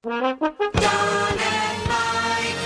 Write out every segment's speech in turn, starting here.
Don and Mike,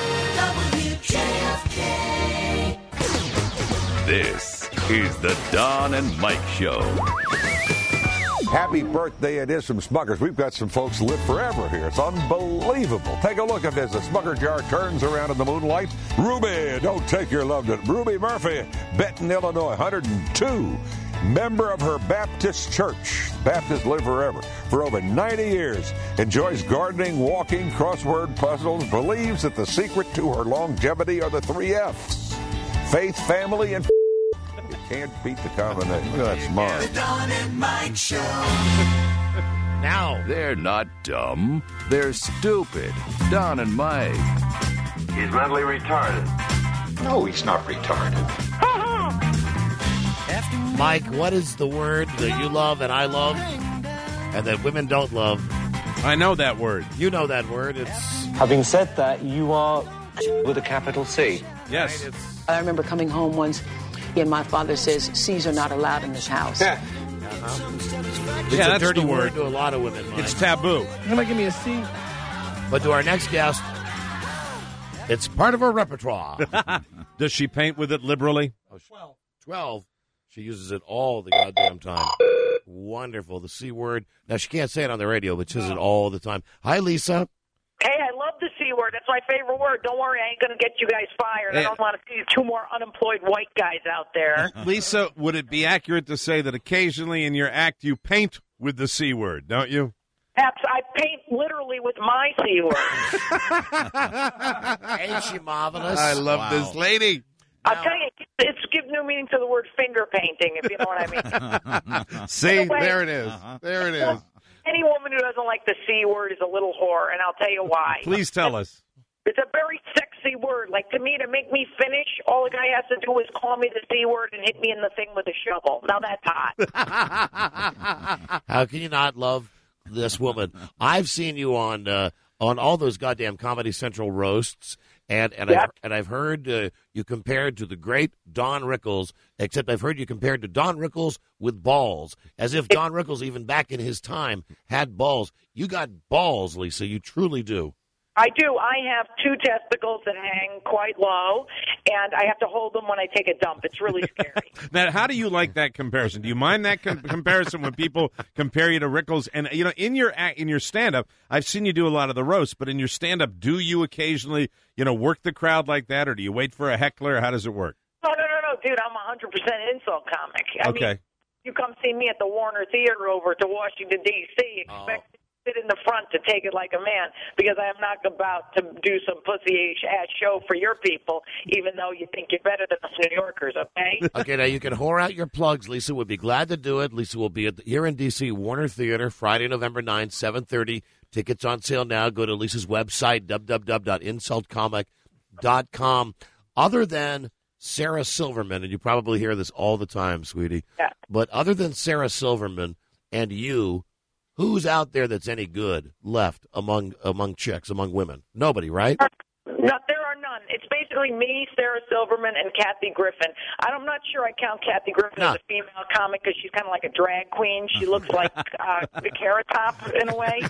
WJFK. This is the Don and Mike Show. Happy birthday, it is from Smuckers. We've got some folks who live forever here. It's unbelievable. Take a look at this. The Smucker jar turns around in the moonlight. Ruby, don't take your love to Ruby Murphy, Benton, Illinois, 102. Member of her Baptist church. Baptists live forever. For over 90 years. Enjoys gardening, walking, crossword puzzles. Believes that the secret to her longevity are the 3 F's. Faith, family, and you can't beat the combination. Look at that smile. The Don and Mike Show. Now, they're not dumb. They're stupid. Don and Mike. He's mentally retarded. No, he's not retarded. Mike, what is the word that you love and I love and that women don't love? I know that word. You know that word. It's Having said that, you are with a capital C. Yes. I remember coming home once, and my father says, C's are not allowed in this house. it's Yeah, a that's dirty the word word. to a lot of women, Mike. It's taboo. Somebody give me a C. But to our next guest, it's part of her repertoire. Does she paint with it liberally? 12. She uses it all the goddamn time. Wonderful. The C word. Now, she can't say it on the radio, but she says it all the time. Hi, Lisa. Hey, I love the C word. That's my favorite word. Don't worry, I ain't going to get you guys fired. I don't want to see 2 more unemployed white guys out there. Lisa, would it be accurate to say that occasionally in your act you paint with the C word, don't you? Perhaps I paint literally with my C word. Ain't she marvelous? I love this lady. I'll tell you, it's give new meaning to the word finger painting, if you know what I mean. See, Anyway. there it is. There it is. Any woman who doesn't like the C word is a little whore, and I'll tell you why. Please tell us. It's a very sexy word. Like, to me, to make me finish, all the guy has to do is call me the C word and hit me in the thing with a shovel. Now that's hot. How can you not love this woman? I've seen you on all those goddamn Comedy Central roasts, and Yep. I've heard you compared to the great Don Rickles, except I've heard you compared to Don Rickles with balls, as if Don Rickles, even back in his time, had balls. You got balls, Lisa. You truly do. I do. I have 2 testicles that hang quite low, and I have to hold them when I take a dump. It's really scary. Now, how do you like that comparison? Do you mind that comparison when people compare you to Rickles? And, you know, in your stand-up, I've seen you do a lot of the roasts, but in your stand-up, do you occasionally, work the crowd like that, or do you wait for a heckler? How does it work? No, dude. I'm a 100% insult comic. I mean, you come see me at the Warner Theater over to Washington, D.C., expect to sit in the front to take it like a man, because I am not about to do some pussy-ass show for your people, even though you think you're better than us New Yorkers, okay? Okay, now you can whore out your plugs. Lisa would be glad to do it. Lisa will be here in D.C., Warner Theater, Friday, November 9th, 7:30. Tickets on sale now. Go to Lisa's website, www.insultcomic.com. Other than Sarah Silverman, and you probably hear this all the time, sweetie, but other than Sarah Silverman and you, who's out there that's any good left among chicks, among women? Nobody, right? No, there are none. It's basically me, Sarah Silverman, and Kathy Griffin. I'm not sure I count Kathy Griffin as a female comic because she's kind of like a drag queen. She looks like the Carrot Top in a way.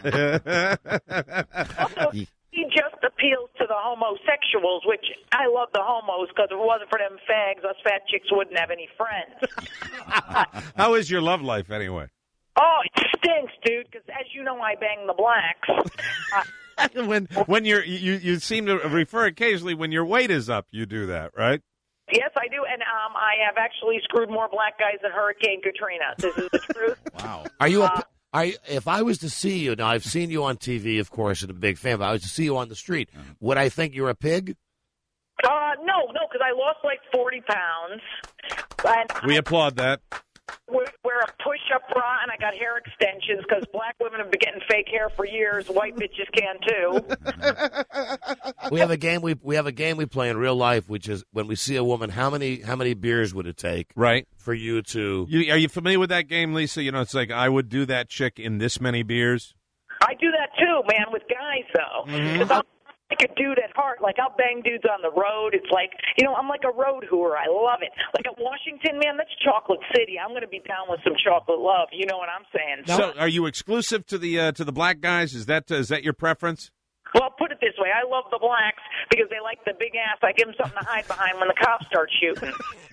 Also, he just appeals to the homosexuals, which I love the homos because if it wasn't for them fags, us fat chicks wouldn't have any friends. How is your love life, anyway? Oh, it stinks, dude, because as you know, I bang the blacks. When you seem to refer occasionally when your weight is up, you do that, right? Yes, I do, and I have actually screwed more black guys than Hurricane Katrina. This is the truth. Wow. If I was to see you, now I've seen you on TV, of course, and a big fan, but I was to see you on the street, would I think you're a pig? No, because I lost like 40 pounds. And We applaud that. wear a push-up bra, and I got hair extensions because black women have been getting fake hair for years. White bitches can too. We have a game we play in real life, which is when we see a woman, how many beers would it take, right, for you to? Are you familiar with that game, Lisa? It's like I would do that chick in this many beers. I do that too, man, with guys though. Mm-hmm. I'm like a dude at heart. Like I'll bang dudes on the road. It's like I'm like a road hooer. I love it. Like at Washington, man, that's Chocolate City. I'm going to be down with some chocolate love. You know what I'm saying? So, are you exclusive to the black guys? Is that your preference? it this way. I love the blacks because they like the big ass. I give them something to hide behind when the cops start shooting.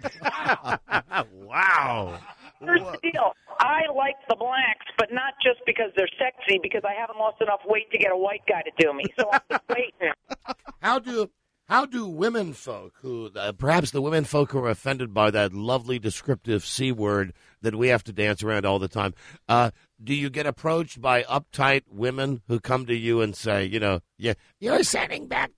Wow. Here's the deal. I like the blacks, but not just because they're sexy, because I haven't lost enough weight to get a white guy to do me. So I'm just waiting. How do women folk who, perhaps the women folk who are offended by that lovely descriptive C word that we have to dance around all the time, do you get approached by uptight women who come to you and say, you're sending back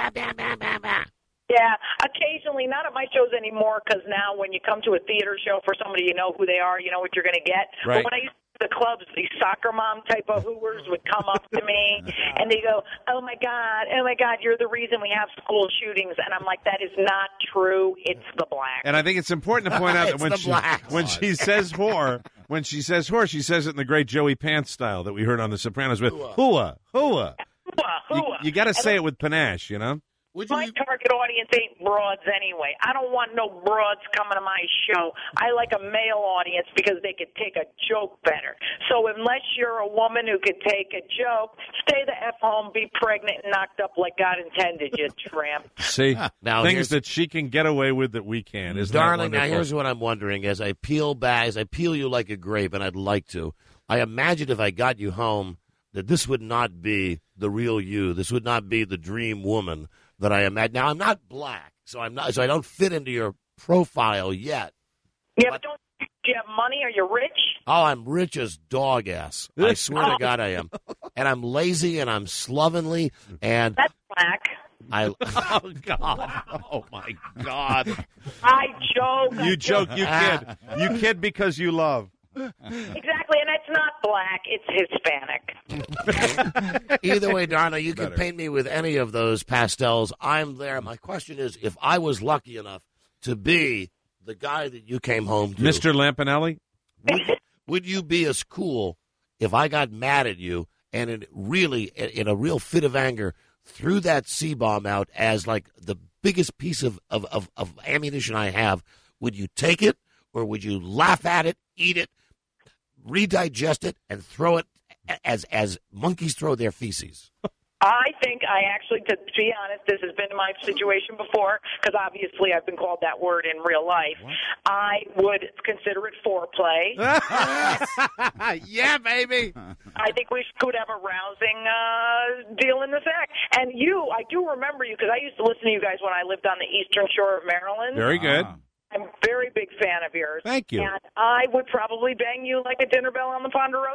Yeah, occasionally, not at my shows anymore, because now when you come to a theater show for somebody, you know who they are, you know what you're going to get. Right. But when I used to the clubs, these soccer mom type of hooers would come up to me, and they go, oh, my God, you're the reason we have school shootings. And I'm like, that is not true. It's the blacks. And I think it's important to point out that when she says whore, she says it in the great Joey Pants style that we heard on The Sopranos with hooah, hooah. You got to say it with panache, you know? My target audience ain't broads anyway. I don't want no broads coming to my show. I like a male audience because they could take a joke better. So unless you're a woman who could take a joke, stay the F home, be pregnant, and knocked up like God intended, you tramp. See, now things that she can get away with that we can. Isn't darling, that now here's what I'm wondering. As I peel you like a grape, and I'd like to, I imagine if I got you home that this would not be the real you. This would not be the dream woman that I imagine. Now, I'm not black, so I don't fit into your profile yet. Yeah, but don't you have money? Are you rich? Oh, I'm rich as dog ass. I swear to God I am. And I'm lazy and I'm slovenly. And that's black. Oh, God. Oh, my God. I joke. You joke, you kid. You kid because you love. Exactly, and it's not black, it's Hispanic. Either way, Darna, you can paint me with any of those pastels. I'm there. My question is, if I was lucky enough to be the guy that you came home to, Mr. Lampanelli, would you be as cool if I got mad at you and in a real fit of anger threw that C-bomb out as like the biggest piece of ammunition I have? Would you take it, or would you laugh at it, eat it, redigest it, and throw it as monkeys throw their feces? I think to be honest, this has been my situation before, because obviously I've been called that word in real life. What? I would consider it foreplay. Yeah, baby. I think we could have a rousing deal in the sack. And I do remember you, because I used to listen to you guys when I lived on the eastern shore of Maryland. Very good. I'm a very big fan of yours. Thank you. And I would probably bang you like a dinner bell on the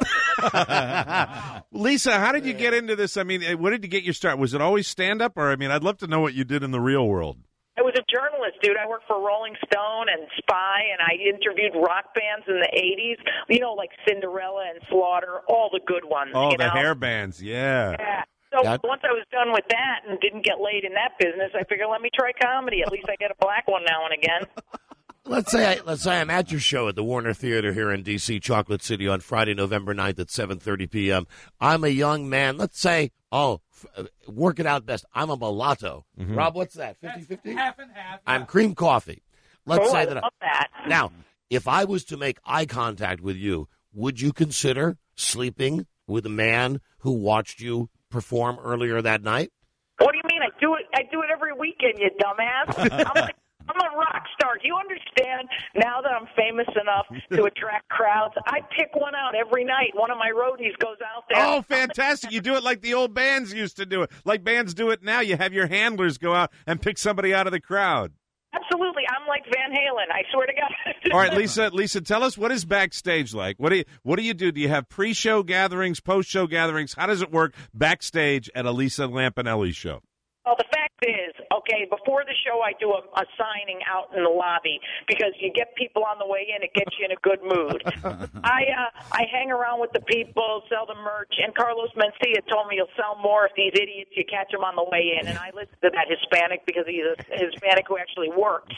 Ponderosa. Lisa, how did you get into this? I mean, what did you get your start? Was it always stand-up? Or, I mean, I'd love to know what you did in the real world. I was a journalist, dude. I worked for Rolling Stone and Spy, and I interviewed rock bands in the 80s, like Cinderella and Slaughter, all the good ones. Oh, the hair bands, yeah. So once I was done with that and didn't get laid in that business, I figured let me try comedy. At least I get a black one now and again. Let's say I'm at your show at the Warner Theater here in D.C., Chocolate City, on Friday, November 9th at 7:30 p.m. I'm a young man. Let's say, work it out best. I'm a mulatto. Mm-hmm. Rob, what's that, 50-50? Half and half. I'm cream coffee. Let's say I love that. Now, if I was to make eye contact with you, would you consider sleeping with a man who watched you perform earlier that night? What do you mean? I do it every weekend, you dumbass. I'm a rock star. Do you understand? Now that I'm famous enough to attract crowds, I pick one out every night. One of my roadies goes out there. Oh, fantastic. You do it like the old bands used to do it. Like bands do it now. You have your handlers go out and pick somebody out of the crowd. Absolutely. I'm like Van Halen. I swear to God. All right, Lisa, tell us, what is backstage like? What do you do? Do you have pre-show gatherings, post-show gatherings? How does it work backstage at a Lisa Lampanelli show? Well, the fact is, before the show I do a signing out in the lobby, because you get people on the way in, it gets you in a good mood. I hang around with the people, sell the merch, and Carlos Mencia told me you'll sell more if these idiots, you catch them on the way in, and I listen to that Hispanic because he's a Hispanic who actually works.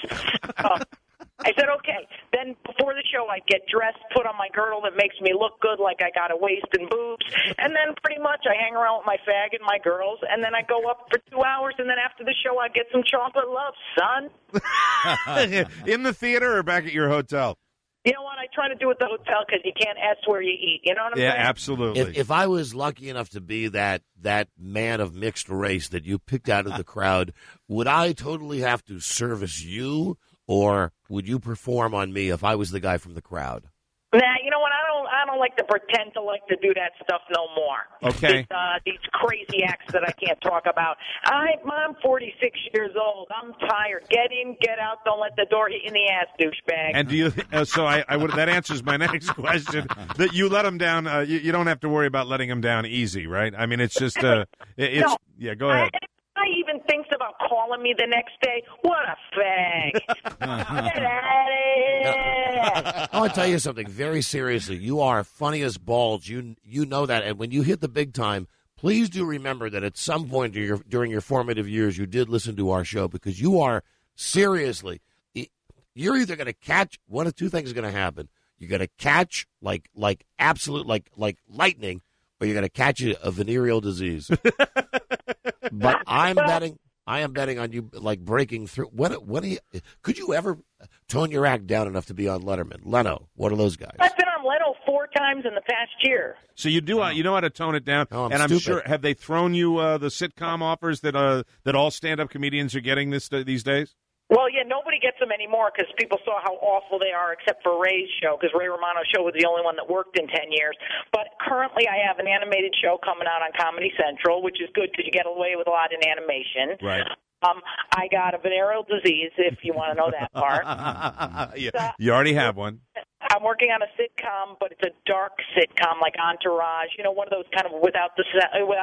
I said, okay. Then before the show, I'd get dressed, put on my girdle that makes me look good, like I got a waist and boobs, and then pretty much I hang around with my fag and my girls, and then I go up for 2 hours, and then after the show, I get some chocolate love, son. In the theater or back at your hotel? You know what? I try to do at the hotel because you can't ask where you eat. You know what I'm saying? Yeah, absolutely. If I was lucky enough to be that man of mixed race that you picked out of the crowd, would I totally have to service you, or would you perform on me if I was the guy from the crowd? Nah, you know what? I don't like to pretend to like to do that stuff no more. Okay. These crazy acts that I can't talk about. I'm 46 years old. I'm tired. Get in, get out. Don't let the door hit you in the ass, douchebag. And do you? So I would. That answers my next question. That you let him down. You don't have to worry about letting him down easy, right? I mean, it's just. No. Yeah. Go ahead. I even thinks about calling me the next day. What a fag. Get out of here. I want to tell you something very seriously. You are funny as balls. You know that. And when you hit the big time, please do remember that at some point during your formative years, you did listen to our show, because you are seriously, you're either going to catch, one of two things is going to happen. You're going to catch like absolute, like lightning, or you're going to catch a venereal disease. But I am betting on you, like, breaking through. Could you ever tone your act down enough to be on Letterman? Leno, one of those guys. I've been on Leno 4 times in the past year. So you do, you know how to tone it down. Oh, I'm stupid. sure, have they thrown you the sitcom offers that all stand-up comedians are getting these days? Well, yeah, nobody gets them anymore because people saw how awful they are, except for Ray's show, because Ray Romano's show was the only one that worked in 10 years. But currently I have an animated show coming out on Comedy Central, which is good because you get away with a lot in animation. Right. I got a venereal disease, if you want to know that part. Yeah, you already have one. I'm working on a sitcom, but it's a dark sitcom like Entourage. You know, one of those kind of without the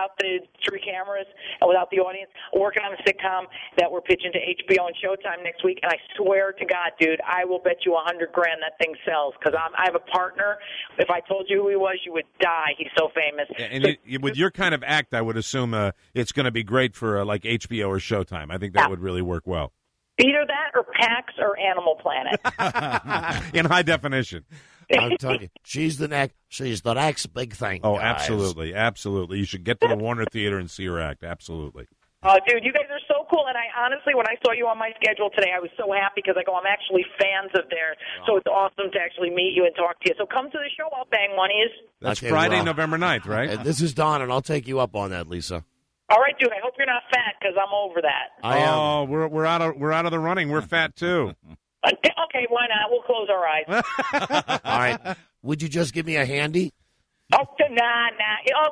3 cameras and without the audience. I'm working on a sitcom that we're pitching to HBO and Showtime next week. And I swear to God, dude, I will bet you $100,000 that thing sells, because I have a partner. If I told you who he was, you would die. He's so famous. And with your kind of act, I would assume it's going to be great for like HBO or Showtime. I think that would really work well. Either that or PAX or Animal Planet. In high definition. I'm telling you, she's the next big thing. Oh, guys. absolutely. You should get to the Warner Theater and see her act. Absolutely. Oh, dude, you guys are so cool. And I honestly, when I saw you on my schedule today, I was so happy because I'm actually fans of theirs. So it's awesome to actually meet you and talk to you. So come to the show. I'll bang one of you. That's Friday, November 9th, right? This is Don, and I'll take you up on that, Lisa. All right, dude. I hope you're not fat, because I'm over that. I am. Oh, we're out of the running. We're fat too. Okay, why not? We'll close our eyes. All right. Would you just give me a handy? Oh, nah.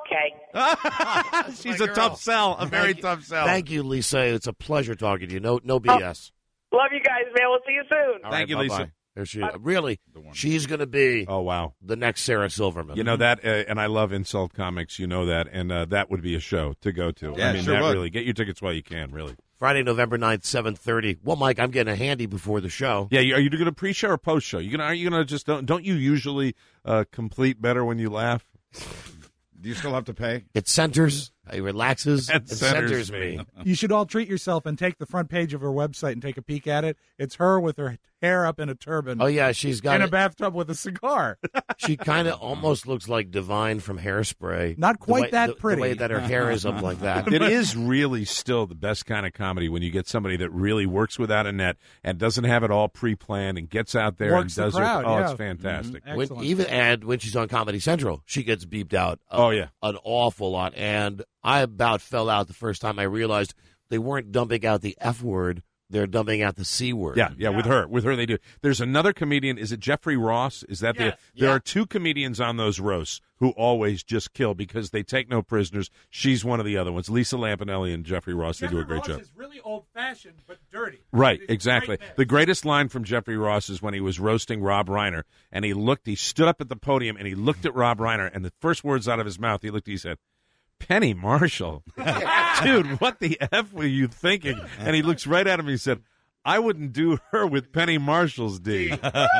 Okay. She's a tough sell. A very tough sell. Thank you, Lisa. It's a pleasure talking to you. No BS. Love you guys, man. We'll see you soon. Thank you, bye-bye. Lisa. There she is. Really, she's going to be the next Sarah Silverman. You know that, and I love insult comics. You know that, and that would be a show to go to. Yeah, I mean, sure would. really, get your tickets while you can, really. Friday, November 9th, 7:30. Well, Mike, I'm getting a handy before the show. Yeah, are you going to pre-show or post-show? Are you going to just don't you usually complete better when you laugh? Do you still have to pay? It centers, it relaxes, it centers me. You should all treat yourself and take the front page of her website and take a peek at it. It's her with her hair up in a turban. Oh, yeah, she's got in a bathtub with a cigar. She kind of almost looks like Divine from Hairspray. Not quite that pretty. The way that her hair is up like that. It is really still the best kind of comedy when you get somebody that really works without a net and doesn't have it all pre-planned and gets out there Works and does the crowd, it. Oh, yeah. it's fantastic. Mm-hmm. When she's on Comedy Central, she gets beeped out. Yeah, an awful lot. And I about fell out the first time I realized they weren't dumping out the F word. They're dumping out the C word. Yeah. With her they do. There's another comedian. Is it Jeffrey Ross? Is that There are 2 comedians on those roasts who always just kill because they take no prisoners. She's one of the other ones. Lisa Lampanelli and Jeffrey Ross. They do a great job. Is really old-fashioned but dirty. Right, exactly. The greatest line from Jeffrey Ross is when he was roasting Rob Reiner, and he stood up at the podium, and he looked at Rob Reiner, and the first words out of his mouth, he said, "Penny Marshall." Dude, what the F were you thinking? And he looks right at him and he said, "I wouldn't do her with Penny Marshall's D."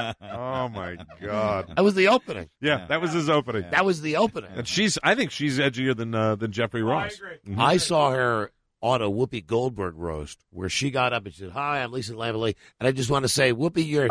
Oh, my God. That was the opening. Yeah, that was his opening. That was the opening. And I think she's edgier than Jeffrey Ross. I agree. Mm-hmm. I saw her on a Whoopi Goldberg roast where she got up and said, "Hi, I'm Lisa Lampanelli, and I just want to say, Whoopi, your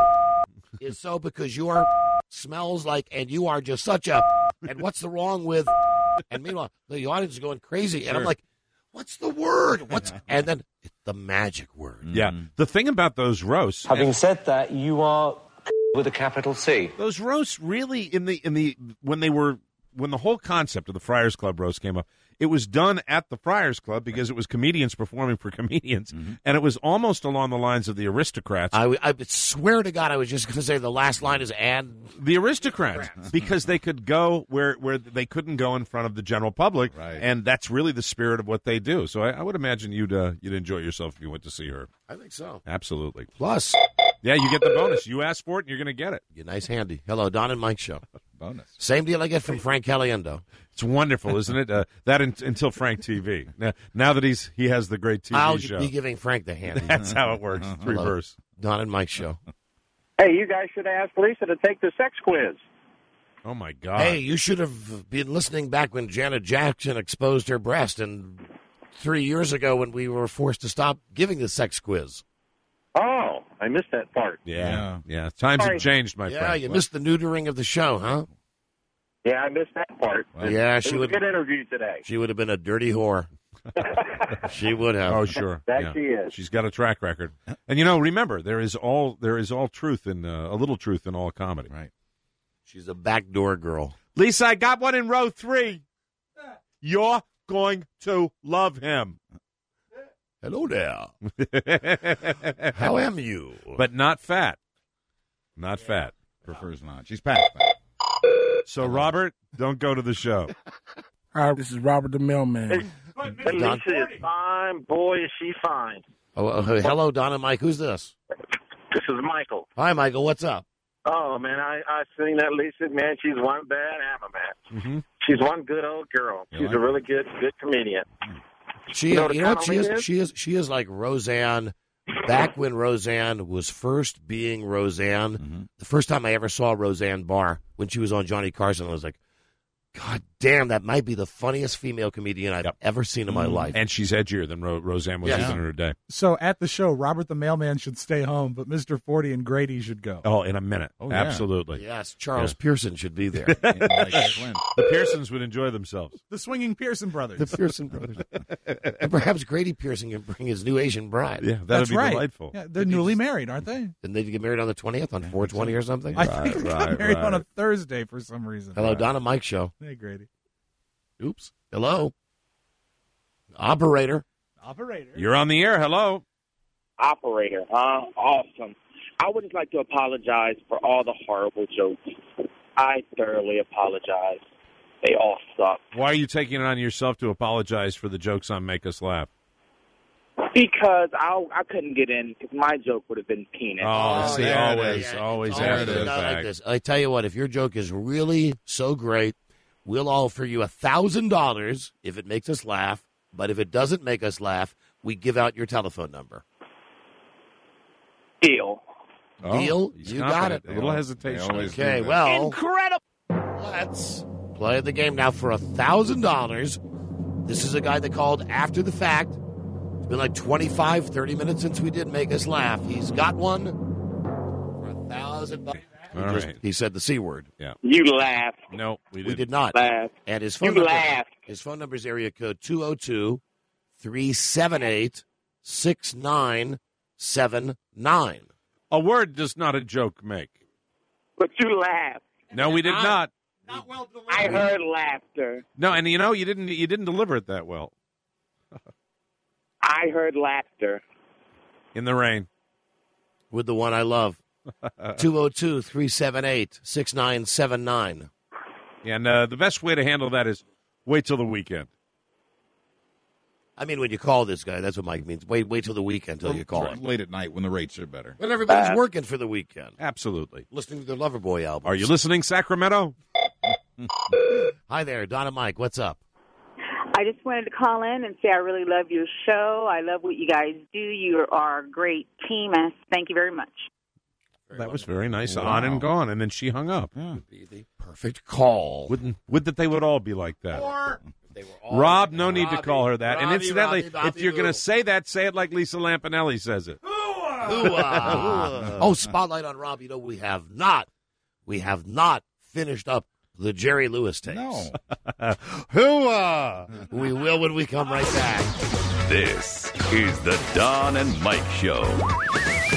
is so because your smells like, and you are just such a, and what's the wrong with," and meanwhile, the audience is going crazy, and I'm like, what's the word? And then the magic word. Yeah. The thing about those roasts. Having said that, you are with a capital C. Those roasts really when the whole concept of the Friars Club roast came up, it was done at the Friars Club because it was comedians performing for comedians, and it was almost along the lines of the Aristocrats. I swear to God, I was just going to say the last line is "and the Aristocrats," because they could go where they couldn't go in front of the general public, and that's really the spirit of what they do. So I would imagine you'd enjoy yourself if you went to see her. I think so. Absolutely. Plus, yeah, you get the bonus. You ask for it, and you're going to get it. You're nice handy. Hello, Don and Mike show. Bonus. Same deal I get from Frank Caliendo. It's wonderful, isn't it? That until Frank TV. Now that he has the great TV show. I'll be giving Frank the handy. That's how it works. It's reverse. Don and Mike show. Hey, you guys should ask Lisa to take the sex quiz. Oh, my God. Hey, you should have been listening back when Janet Jackson exposed her breast and 3 years ago when we were forced to stop giving the sex quiz. Oh, I missed that part. Yeah. Times have changed, my friend. Yeah, you missed the neutering of the show, huh? Yeah, I missed that part. Yeah, she was a good interview today. She would have been a dirty whore. She would have. Oh, sure. She is. She's got a track record. And remember, there is all truth in a little truth in all comedy. Right. She's a backdoor girl. Lisa, I got one in row 3. You're going to love him. Hello there. How am you? But not fat. Not fat. Prefers not. She's fat. So, Robert, don't go to the show. Hi, this is Robert the Mailman. Lisa is fine. Boy, is she fine. Hello, Don and Mike. Who's this? This is Michael. Hi, Michael. What's up? Oh, man, I seen that Lisa. Man, she's one bad hammer, man. Mm-hmm. She's one good old girl. She's a really good comedian. She is like Roseanne. Back when Roseanne was first being Roseanne, the first time I ever saw Roseanne Barr, when she was on Johnny Carson, I was like, God damn, that might be the funniest female comedian I've ever seen in my life. And she's edgier than Roseanne was in her day. So at the show, Robert the Mailman should stay home, but Mr. 40 and Grady should go. Oh, in a minute. Oh, yeah. Absolutely. Yes, Charles Pearson should be there. The Pearsons would enjoy themselves. The swinging Pearson brothers. The Pearson brothers. And perhaps Grady Pearson can bring his new Asian bride. Yeah, that would be delightful. Yeah, they're newly married, aren't they? Didn't they get married on the 20th, on 4/20 or something? I think they got married on a Thursday for some reason. Hello, Don and Mike show. Hey, Grady. Oops. Hello. Operator. You're on the air. Hello. Operator. Awesome. I would just like to apologize for all the horrible jokes. I thoroughly apologize. They all suck. Why are you taking it on yourself to apologize for the jokes on Make Us Laugh? Because I couldn't get in because my joke would have been penis. Oh, see, always after the fact. Like this. I tell you what, if your joke is really so great, we'll offer you $1,000 if it makes us laugh. But if it doesn't make us laugh, we give out your telephone number. Deal. Deal? You got it. A little hesitation. Okay, well. Incredible. Let's play the game now for $1,000. This is a guy that called after the fact. It's been like 25, 30 minutes since we did Make Us Laugh. He's got one for $1,000. He said the C word. Yeah. You laughed. No, we didn't. We did not. Laughed. And his phone number is area code 202-378-6979. A word does not a joke make. But you laughed. No, we did not. Not well delivered. I heard laughter. No, and you didn't deliver it that well. I heard laughter. In the rain. With the one I love. 202-378-6979. And the best way to handle that is wait till the weekend. I mean, when you call this guy, that's what Mike means. Wait till the weekend till you call him. Late at night when the rates are better. When everybody's working for the weekend. Absolutely. Listening to their Loverboy album. Are you listening, Sacramento? Hi there, Don and Mike. What's up? I just wanted to call in and say I really love your show. I love what you guys do. You are a great team, and thank you very much. That was very nice. Wow. On and gone, and then she hung up. Would be the perfect call. Would that they would all be like that. Or they were all Rob, no need to call her that. Robbie, and incidentally, Robbie, if you're going to say that, say it like Lisa Lampanelli says it. Oh, spotlight on Rob. You know, we have not finished up the Jerry Lewis tapes. No. We will when we come right back. This is the Don and Mike Show.